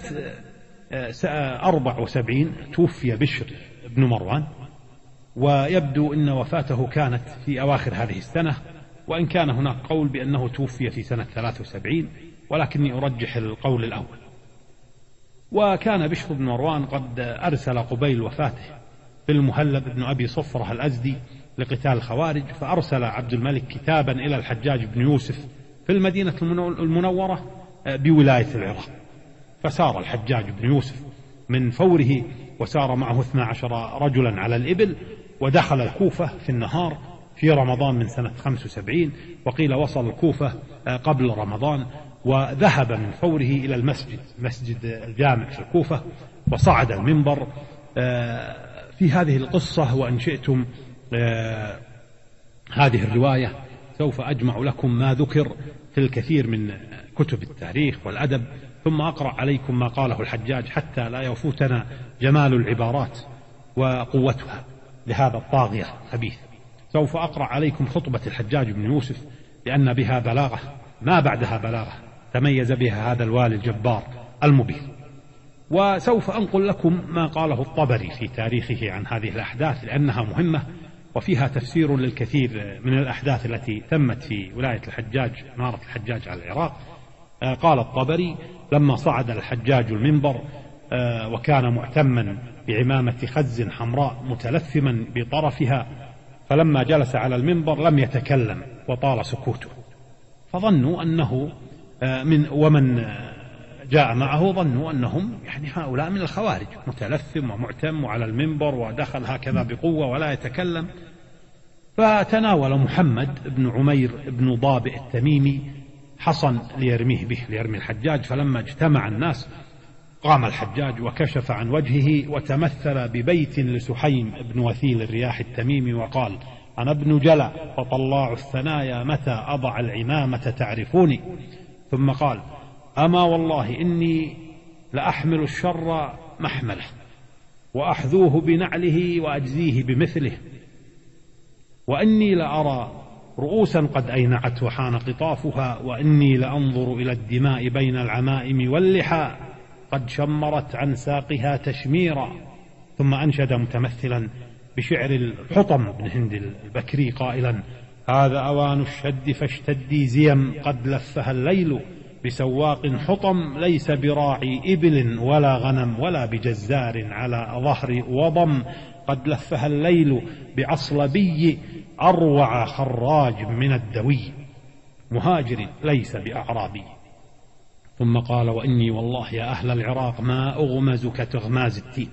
74 توفي بشر بن مروان، ويبدو أن وفاته كانت في أواخر هذه السنة، وإن كان هناك قول بأنه توفي في سنة 73، ولكني أرجح القول الأول. وكان بشر بن مروان قد أرسل قبيل وفاته بالمهلب بن أبي صفرة الأزدي لقتال الخوارج، فأرسل عبد الملك كتابا إلى الحجاج بن يوسف في المدينة المنورة بولاية العراق، فسار الحجاج بن يوسف من فوره وسار معه 12 رجلا على الإبل، ودخل الكوفة في النهار في رمضان من سنة 75، وقيل وصل الكوفة قبل رمضان، وذهب من فوره إلى المسجد، مسجد الجامع في الكوفة، وصعد المنبر. في هذه القصة وإن شئتم هذه الرواية سوف أجمع لكم ما ذكر في الكثير من كتب التاريخ والأدب، ثم أقرأ عليكم ما قاله الحجاج حتى لا يفوتنا جمال العبارات وقوتها لهذا الطاغية الخبيث. سوف أقرأ عليكم خطبة الحجاج بن يوسف لأن بها بلاغة ما بعدها بلاغة تميز بها هذا الوالي الجبار المبين. وسوف أنقل لكم ما قاله الطبري في تاريخه عن هذه الأحداث لأنها مهمة وفيها تفسير للكثير من الأحداث التي تمت في ولاية الحجاج، إمارة الحجاج على العراق. قال الطبري: لما صعد الحجاج المنبر وكان معتما بعمامة خز حمراء متلثما بطرفها، فلما جلس على المنبر لم يتكلم وطال سكوته، فظنوا أنه ومن جاء معه ظنوا أنهم يعني هؤلاء من الخوارج، متلثم ومعتم على المنبر ودخل هكذا بقوة ولا يتكلم. فتناول محمد بن عمير بن ضابئ التميمي حصن ليرميه به، ليرمي الحجاج. فلما اجتمع الناس قام الحجاج وكشف عن وجهه وتمثل ببيت لسحيم بن وثيل الرياح التميمي وقال: أنا ابن جلى فطلاع الثنايا، متى أضع العمامة تعرفوني. ثم قال: أما والله إني لأحمل الشر محمله وأحذوه بنعله وأجزيه بمثله، وإني لأرى رؤوسا قد أينعت وحان قطافها، وإني لأنظر إلى الدماء بين العمائم واللحى قد شمرت عن ساقها تشميرا. ثم أنشد متمثلا بشعر الحطم بن هند البكري قائلا: هذا أوان الشد فاشتدي زيم قد لفها الليل، بسواق حطم ليس براعي إبل ولا غنم، ولا بجزار على ظهر وضم، قد لفها الليل بعصلبي أروع خراج من الدوي، مهاجر ليس بأعرابي. ثم قال: وإني والله يا أهل العراق ما أغمز كتغماز التين،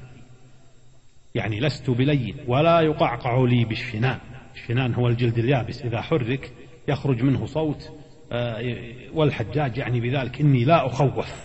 يعني لست بلين ولا يقعقع لي بالشنان. الشنان هو الجلد اليابس إذا حرك يخرج منه صوت، والحجاج يعني بذلك إني لا أخوف.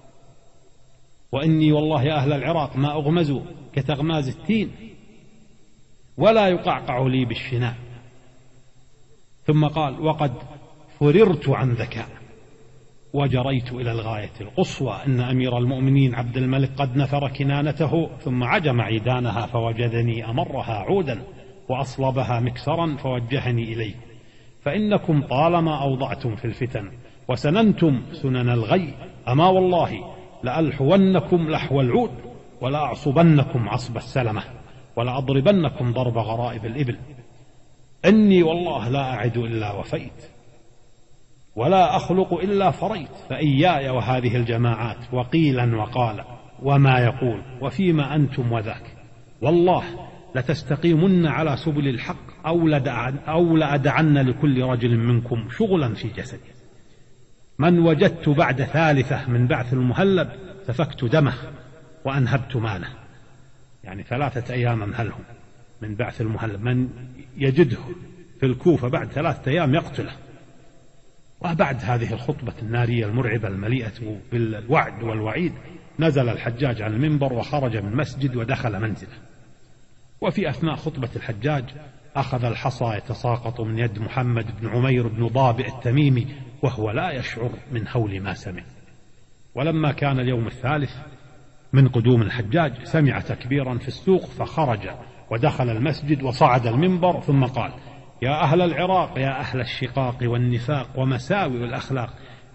وإني والله يا أهل العراق ما أغمز كتغماز التين ولا يقعقع لي بالشنان. ثم قال: وقد فررت عن ذكاء وجريت إلى الغاية القصوى، إن أمير المؤمنين عبد الملك قد نثر كنانته ثم عجم عيدانها، فوجدني أمرها عودا وأصلبها مكسرا فوجهني إليه، فإنكم طالما أوضعتم في الفتن وسننتم سنن الغي، أما والله لألحونكم لحو العود ولأعصبنكم عصب السلمة ولأضربنكم ضرب غرائب الإبل. إني والله لا أعد إلا وفيت ولا أخلق إلا فريت، فإياي وهذه الجماعات وقيلا وقالا وما يقول وفيما أنتم وذاك، والله لتستقيمن على سبل الحق أو لأدعن لكل رجل منكم شغلا في جسده. من وجدت بعد ثالثة من بعث المهلب سفكت دمه وأنهبت ماله، يعني 3 أيام أمهلهم من بعث المهلب، من يجده في الكوفة بعد 3 أيام يقتله. وبعد هذه الخطبة النارية المرعبة المليئة بالوعد والوعيد نزل الحجاج عن المنبر وخرج من المسجد ودخل منزله. وفي أثناء خطبة الحجاج أخذ الحصى يتساقط من يد محمد بن عمير بن ضابئ التميمي وهو لا يشعر من هول ما سمع. ولما كان اليوم الثالث من قدوم الحجاج سمع تكبيرا في السوق، فخرج ودخل المسجد وصعد المنبر ثم قال: يا أهل العراق، يا أهل الشقاق والنفاق ومساوئ الأخلاق،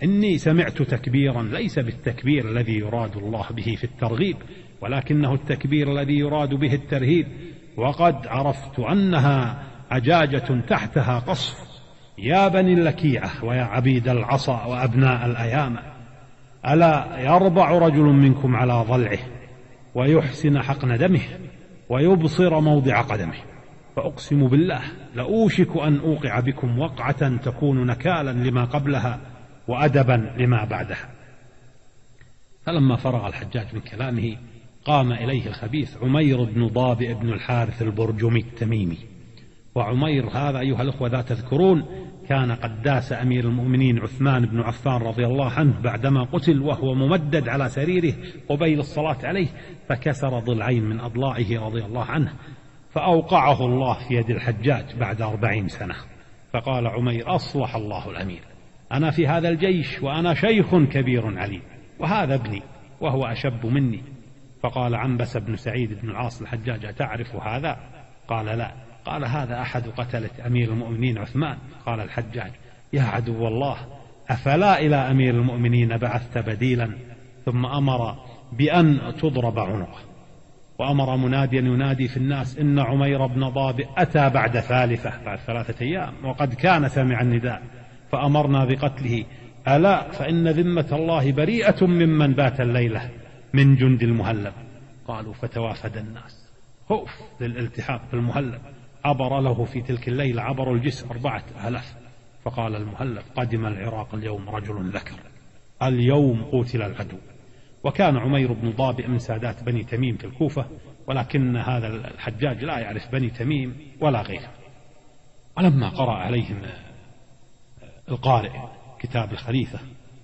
إني سمعت تكبيرا ليس بالتكبير الذي يراد الله به في الترغيب، ولكنه التكبير الذي يراد به الترهيب، وقد عرفت أنها عجاجة تحتها قصف، يا بني اللكيعة ويا عبيد العصا وأبناء الأيامة، ألا يربع رجل منكم على ضلعه ويحسن حقن دمه ويبصر موضع قدمه، فأقسم بالله لأوشك أن أوقع بكم وقعة تكون نكالا لما قبلها وأدبا لما بعدها. فلما فرغ الحجاج من كلامه قام إليه الخبيث عمير بن ضابئ بن الحارث البرجمي التميمي. وعمير هذا أيها الأخوة ذا تذكرون كان قد داس أمير المؤمنين عثمان بن عفان رضي الله عنه بعدما قتل وهو ممدد على سريره قبيل الصلاة عليه، فكسر ضلعين من أضلاعه رضي الله عنه، فأوقعه الله في يد الحجاج بعد 40 سنة. فقال عمير: أصلح الله الأمير، أنا في هذا الجيش وأنا شيخ كبير عليم، وهذا ابني وهو أشب مني. فقال عنبس بن سعيد بن العاص الحجاج: أتعرف هذا؟ قال: لا. قال: هذا أحد قتلة أمير المؤمنين عثمان. قال الحجاج: يا عدو الله، أفلا إلى أمير المؤمنين بعثت بديلا؟ ثم أمر بأن تضرب عنقه، وأمر مناديا ينادي في الناس: إن عمير بن ضابئ أتى بعد 3 أيام وقد كان سمع النداء، فأمرنا بقتله، ألا فإن ذمة الله بريئة ممن بات الليلة من جند المهلب. قالوا: فتوافد الناس خوف للالتحاق بالمهلب. عبر له في تلك الليلة عبر الجسر 4000. فقال المهلب: قدم العراق اليوم رجل ذكر، اليوم قتل العدو. وكان عمير بن ضابئ من سادات بني تميم في الكوفة، ولكن هذا الحجاج لا يعرف بني تميم ولا غيره. ولما قرأ عليهم القارئ كتاب الخليفة،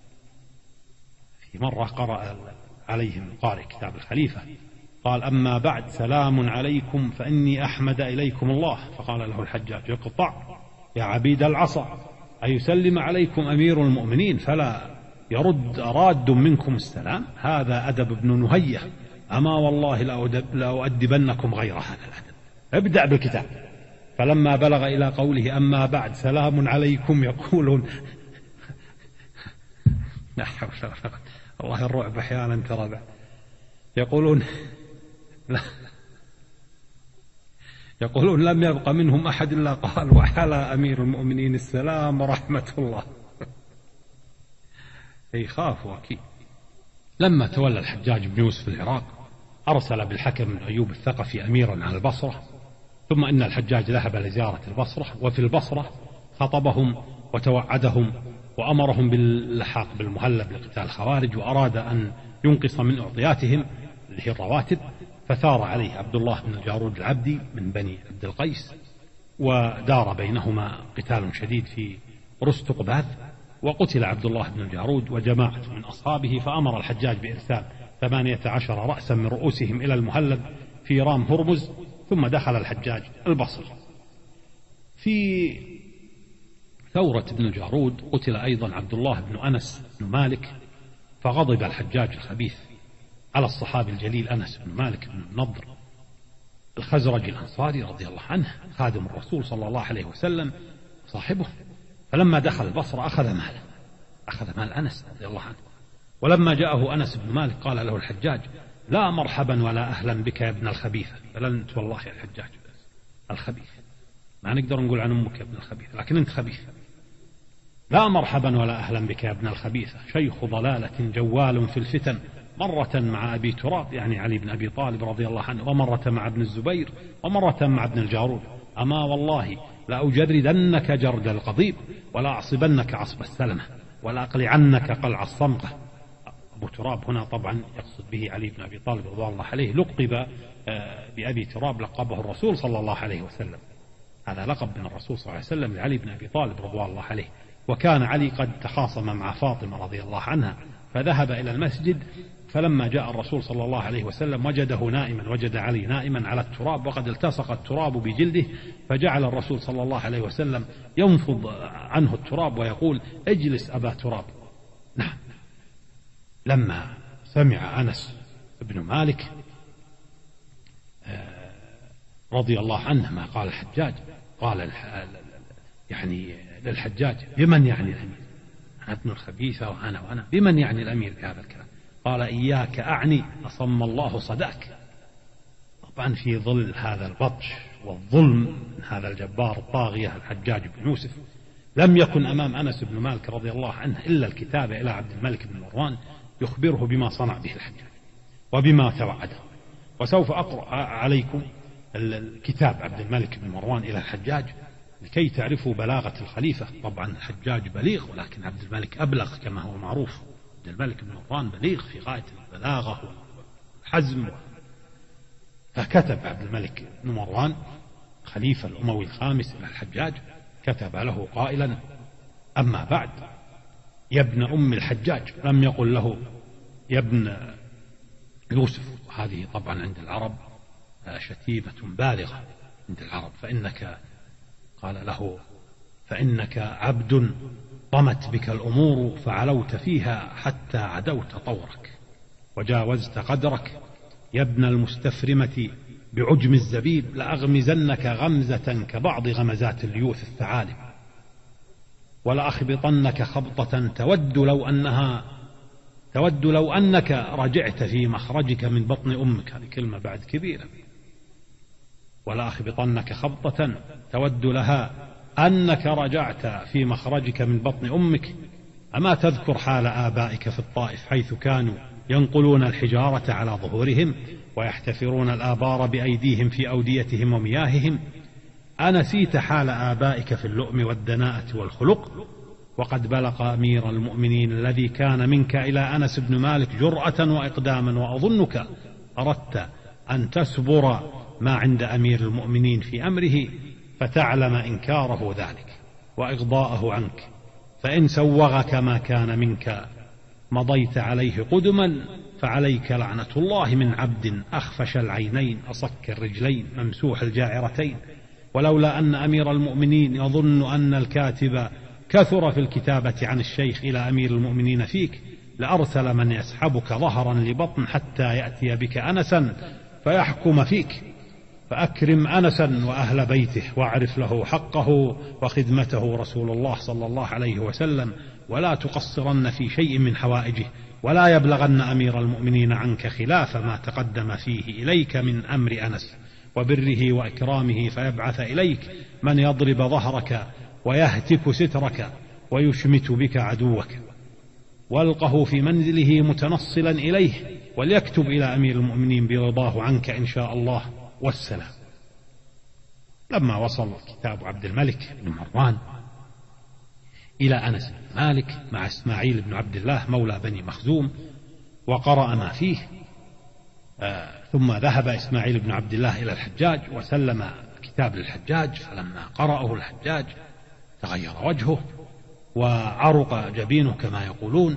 في مرة قرأ عليهم القارئ كتاب الخليفة قال: أما بعد، سلام عليكم فإني أحمد إليكم الله. فقال له الحجاج: اقطع يا عبيد العصا، أيسلم عليكم أمير المؤمنين فلا يرد راد منكم السلام؟ هذا أدب ابن نهية، أما والله لأؤدبنكم غير هذا الأدب. ابدأ بالكتاب. فلما بلغ إلى قوله: أما بعد، سلام عليكم، يقولون لا حول ولا قوة، والله الرعب أحيانا ترى، يقولون لم يبق منهم أحد إلا قال: وعلى أمير المؤمنين السلام ورحمة الله. خافوا أكيد. لما تولى الحجاج بن يوسف العراق أرسل بالحكم بن أيوب الثقفي أميرا على البصرة، ثم إن الحجاج ذهب لزيارة البصرة، وفي البصرة خطبهم وتوعدهم وأمرهم باللحاق بالمهلب لقتال الخوارج، وأراد أن ينقص من أعطياتهم اللي هي الرواتب. فثار عليه عبد الله بن الجارود العبدي من بني عبد القيس، ودار بينهما قتال شديد في رستقباذ، وقتل عبد الله بن الجارود وجماعة من أصحابه. فأمر الحجاج بإرسال 18 رأسا من رؤوسهم إلى المهلب في رام هرمز، ثم دخل الحجاج البصرة. في ثورة ابن الجارود قتل أيضا عبد الله بن أنس بن مالك، فغضب الحجاج الخبيث على الصحابي الجليل أنس بن مالك بن النضر الخزرجي الأنصاري رضي الله عنه، خادم الرسول صلى الله عليه وسلم صاحبه. فلما دخل البصرة أخذ مال أنس رضي الله عنه. ولما جاءه أنس بن مالك قال له الحجاج: لا مرحبا ولا أهلا بك يا ابن الخبيثة. بل أنت والله يا الحجاج الخبيث، ما نقدر نقول عن أمك يا ابن الخبيث، لكن أنت خبيث. لا مرحبا ولا أهلا بك يا ابن الخبيثة، شيخ ضلالة جوال في الفتن، مرة مع أبي تراب يعني علي بن أبي طالب رضي الله عنه، ومرة مع ابن الزبير، ومرة مع ابن الجارود. أما والله لأجردنك جرد القضيب، ولا أعصبنك عصب السلمة، ولا أقلعنك قلع الصمقة. أبو تراب هنا طبعا يقصد به علي بن أبي طالب رضي الله عليه، لقب بأبي تراب لقبه الرسول صلى الله عليه وسلم، هذا لقب من الرسول صلى الله عليه وسلم لعلي بن أبي طالب رضي الله عليه. وكان علي قد تخاصم مع فاطمة رضي الله عنها، فذهب إلى المسجد، فلما جاء الرسول صلى الله عليه وسلم وجد علي نائما على التراب، وقد التصق التراب بجلده، فجعل الرسول صلى الله عليه وسلم ينفض عنه التراب ويقول: اجلس أبا تراب. نعم. لما سمع أنس بن مالك رضي الله عنه ما قال الحجاج، قال يعني للحجاج: بمن يعني الأمير؟ أنا ابن الخبيثة وأنا بمن يعني الأمير بهذا الكلام؟ قال إياك أعني أصم الله صداك. طبعا في ظل هذا البطش والظلم من هذا الجبار الطاغية الحجاج بن يوسف لم يكن أمام أنس بن مالك رضي الله عنه إلا الكتابة إلى عبد الملك بن مروان يخبره بما صنع به الحجاج وبما توعده. وسوف أقرأ عليكم الكتاب عبد الملك بن مروان إلى الحجاج لكي تعرفوا بلاغة الخليفة. طبعا الحجاج بليغ ولكن عبد الملك أبلغ كما هو معروف. عبد الملك بن مروان بليغ في غاية البلاغة والحزم. فكتب عبد الملك بن مروان خليفة الأموي الخامس إلى الحجاج كتب له قائلا: أما بعد يا ابن أم الحجاج، لم يقل له يا ابن يوسف، وهذه طبعا عند العرب شتيمة بالغة عند العرب. قال له: فإنك عبد طمت بك الأمور فعلوت فيها حتى عدوت طورك وجاوزت قدرك. يا ابن المستفرمة بعجم الزبيب لأغمزنك غمزة كبعض غمزات الليوث الثعالب ولأخبطنك خبطة تود لو أنك رجعت في مخرجك من بطن أمك. هذه كلمة بعد كبيرة. ولأخبطنك خبطة تود لها أنك رجعت في مخرجك من بطن أمك. أما تذكر حال آبائك في الطائف حيث كانوا ينقلون الحجارة على ظهورهم ويحتفرون الآبار بأيديهم في أوديتهم ومياههم؟ أنسيت حال آبائك في اللؤم والدناءة والخلق؟ وقد بلغ أمير المؤمنين الذي كان منك إلى أنس بن مالك جرأة وإقداما، وأظنك أردت أن تسبر ما عند أمير المؤمنين في أمره فتعلم إنكاره ذلك وإغضاءه عنك، فإن سوغك ما كان منك مضيت عليه قدما، فعليك لعنة الله من عبد أخفش العينين أصك الرجلين ممسوح الجاعرتين. ولولا أن أمير المؤمنين يظن أن الكاتب كثر في الكتابة عن الشيخ إلى أمير المؤمنين فيك لأرسل من يسحبك ظهرا لبطن حتى يأتي بك أنسا فيحكم فيك. فأكرم أنسا وأهل بيته واعرف له حقه وخدمته رسول الله صلى الله عليه وسلم، ولا تقصرن في شيء من حوائجه، ولا يبلغن أمير المؤمنين عنك خلاف ما تقدم فيه إليك من أمر أنس وبره وإكرامه، فيبعث إليك من يضرب ظهرك ويهتك سترك ويشمت بك عدوك. والقه في منزله متنصلا إليه، وليكتب إلى أمير المؤمنين برضاه عنك إن شاء الله والسلام. لما وصل كتاب عبد الملك بن مروان إلى أنس بن مالك مع إسماعيل بن عبد الله مولى بني مخزوم وقرأ ما فيه، ثم ذهب إسماعيل بن عبد الله إلى الحجاج وسلم كتاب للحجاج، فلما قرأه الحجاج تغير وجهه وعرق جبينه كما يقولون،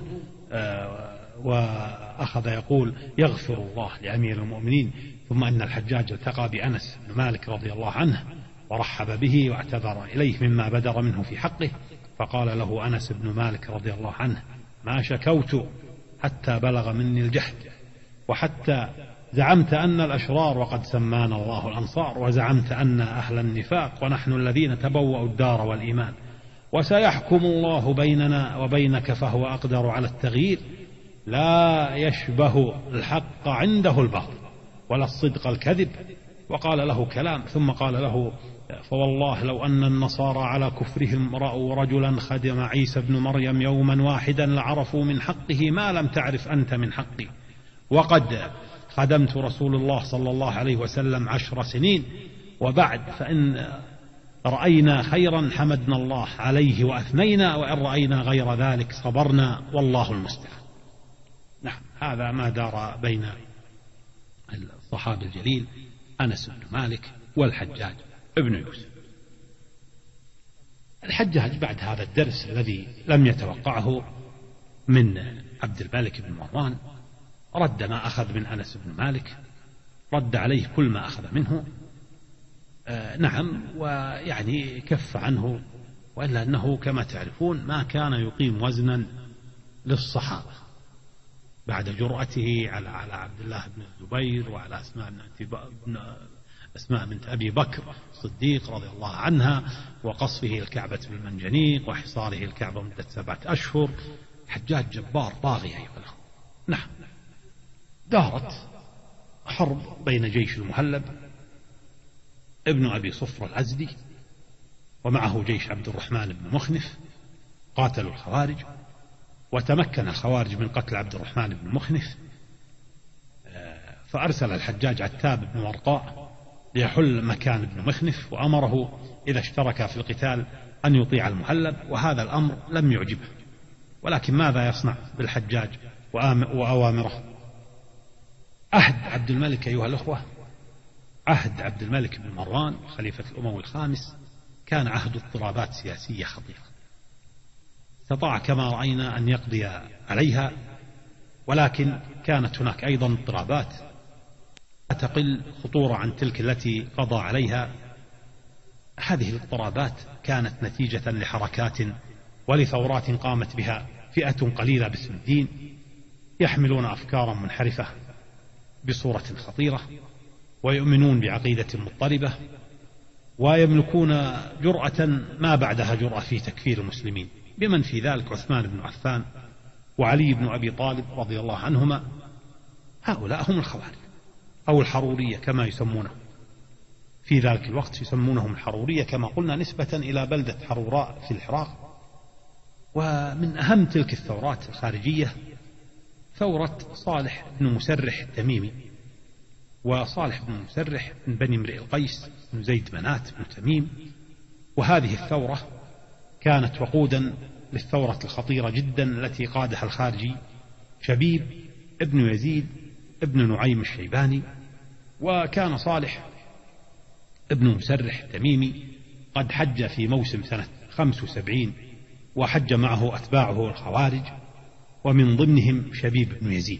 وأخذ يقول يغفر الله لأمير المؤمنين. ثم أن الحجاج التقى بأنس بن مالك رضي الله عنه ورحب به واعتذر إليه مما بدر منه في حقه، فقال له أنس بن مالك رضي الله عنه: ما شكوت حتى بلغ مني الجهد، وحتى زعمت أن الأشرار وقد سمانا الله الأنصار، وزعمت أن أهل النفاق ونحن الذين تبوأوا الدار والإيمان، وسيحكم الله بيننا وبينك فهو أقدر على التغيير، لا يشبه الحق عنده الباطل ولا الصدق الكذب. وقال له كلام، ثم قال له: فوالله لو أن النصارى على كفرهم رأوا رجلا خدم عيسى بن مريم يوما واحدا لعرفوا من حقه ما لم تعرف أنت من حقي، وقد خدمت رسول الله صلى الله عليه وسلم 10 سنين، وبعد فإن رأينا خيرا حمدنا الله عليه وأثنينا، وإن رأينا غير ذلك صبرنا والله المستعان. نعم، هذا ما دار بين الصحابي الجليل أنس بن مالك والحجاج ابن يوسف. الحجاج بعد هذا الدرس الذي لم يتوقعه من عبد الملك بن مروان رد ما أخذ من أنس بن مالك، رد عليه كل ما أخذ منه، نعم، ويعني كف عنه، وإلا أنه كما تعرفون ما كان يقيم وزنا للصحابة بعد جرأته على عبد الله بن الزبير وعلى أسماء بن أسماء بنت أبي بكر الصديق رضي الله عنها، وقصفه الكعبة بالمنجنيق، وحصاره الكعبة مدة 7 أشهر. حجاج جبار طاغية أيها الأخوة. نعم، دارت حرب بين جيش المهلب ابن أبي صفر الأزدي ومعه جيش عبد الرحمن بن مخنف، قاتلوا الخوارج، وتمكن الخوارج من قتل عبد الرحمن بن مخنف، فأرسل الحجاج عتاب بن ورقاء ليحل مكان ابن مخنف، وأمره إذا اشترك في القتال أن يطيع المهلب، وهذا الأمر لم يعجبه. ولكن ماذا يصنع بالحجاج وأوامره؟ عهد عبد الملك أيها الأخوة، عهد عبد الملك بن مروان خليفة الأموي الخامس كان عهد اضطرابات سياسية خطيرة، استطاع كما رأينا أن يقضي عليها، ولكن كانت هناك أيضا اضطرابات لا تقل خطورة عن تلك التي قضى عليها. هذه الاضطرابات كانت نتيجة لحركات ولثورات قامت بها فئة قليلة باسم الدين، يحملون أفكارا منحرفة بصورة خطيرة، ويؤمنون بعقيدة مضطربة، ويملكون جرأة ما بعدها جرأة في تكفير المسلمين، بمن في ذلك عثمان بن عفان وعلي بن أبي طالب رضي الله عنهما. هؤلاء هم الخوارج أو الحرورية كما يسمونه في ذلك الوقت، يسمونهم الحرورية كما قلنا نسبة إلى بلدة حروراء في العراق. ومن أهم تلك الثورات الخارجية ثورة صالح بن مسرح التميمي، وصالح بن مسرح من بني امرئ القيس بن زيد منات بن تميم. وهذه الثورة كانت وقودا للثورة الخطيرة جدا التي قادها الخارجي شبيب ابن يزيد ابن نعيم الشيباني. وكان صالح ابن مسرح التميمي قد حج في موسم سنة 75، وحج معه أتباعه الخوارج، ومن ضمنهم شبيب بن يزيد.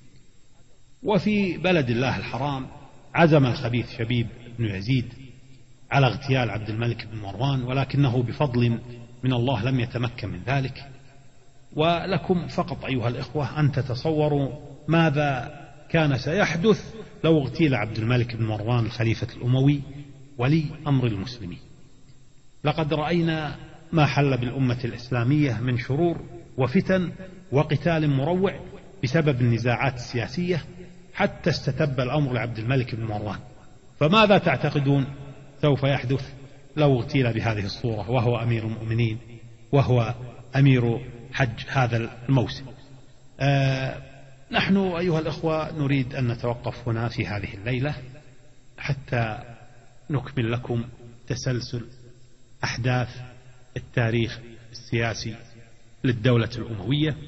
وفي بلد الله الحرام عزم الخبيث شبيب بن يزيد على اغتيال عبد الملك بن مروان، ولكنه بفضل من الله لم يتمكن من ذلك. ولكم فقط أيها الإخوة أن تتصوروا ماذا كان سيحدث لو اغتيل عبد الملك بن مروان الخليفة الأموي ولي أمر المسلمين. لقد رأينا ما حل بالأمة الإسلامية من شرور وفتن وقتال مروع بسبب النزاعات السياسية، حتى استتب الأمر لعبد الملك بن مروان. فماذا تعتقدون سوف يحدث لو اغتيل بهذه الصورة وهو أمير المؤمنين وهو أمير حج هذا الموسم؟ نحن أيها الأخوة نريد أن نتوقف هنا في هذه الليلة حتى نكمل لكم تسلسل أحداث التاريخ السياسي للدولة الأموية.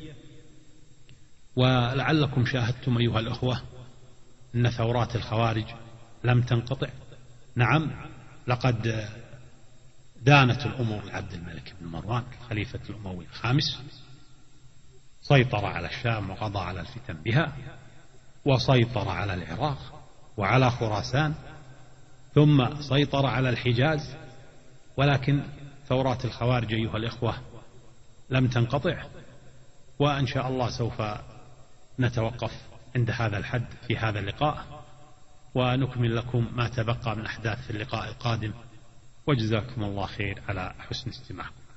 ولعلكم شاهدتم أيها الأخوة أن ثورات الخوارج لم تنقطع. نعم، لقد دانت الأمور لعبد الملك بن مروان خليفة الأموي الخامس، سيطر على الشام وقضى على الفتن بها، وسيطر على العراق وعلى خراسان، ثم سيطر على الحجاز. ولكن ثورات الخوارج أيها الإخوة لم تنقطع، وإن شاء الله سوف نتوقف عند هذا الحد في هذا اللقاء، ونكمل لكم ما تبقى من أحداث في اللقاء القادم. وجزاكم الله خير على حسن استماعكم.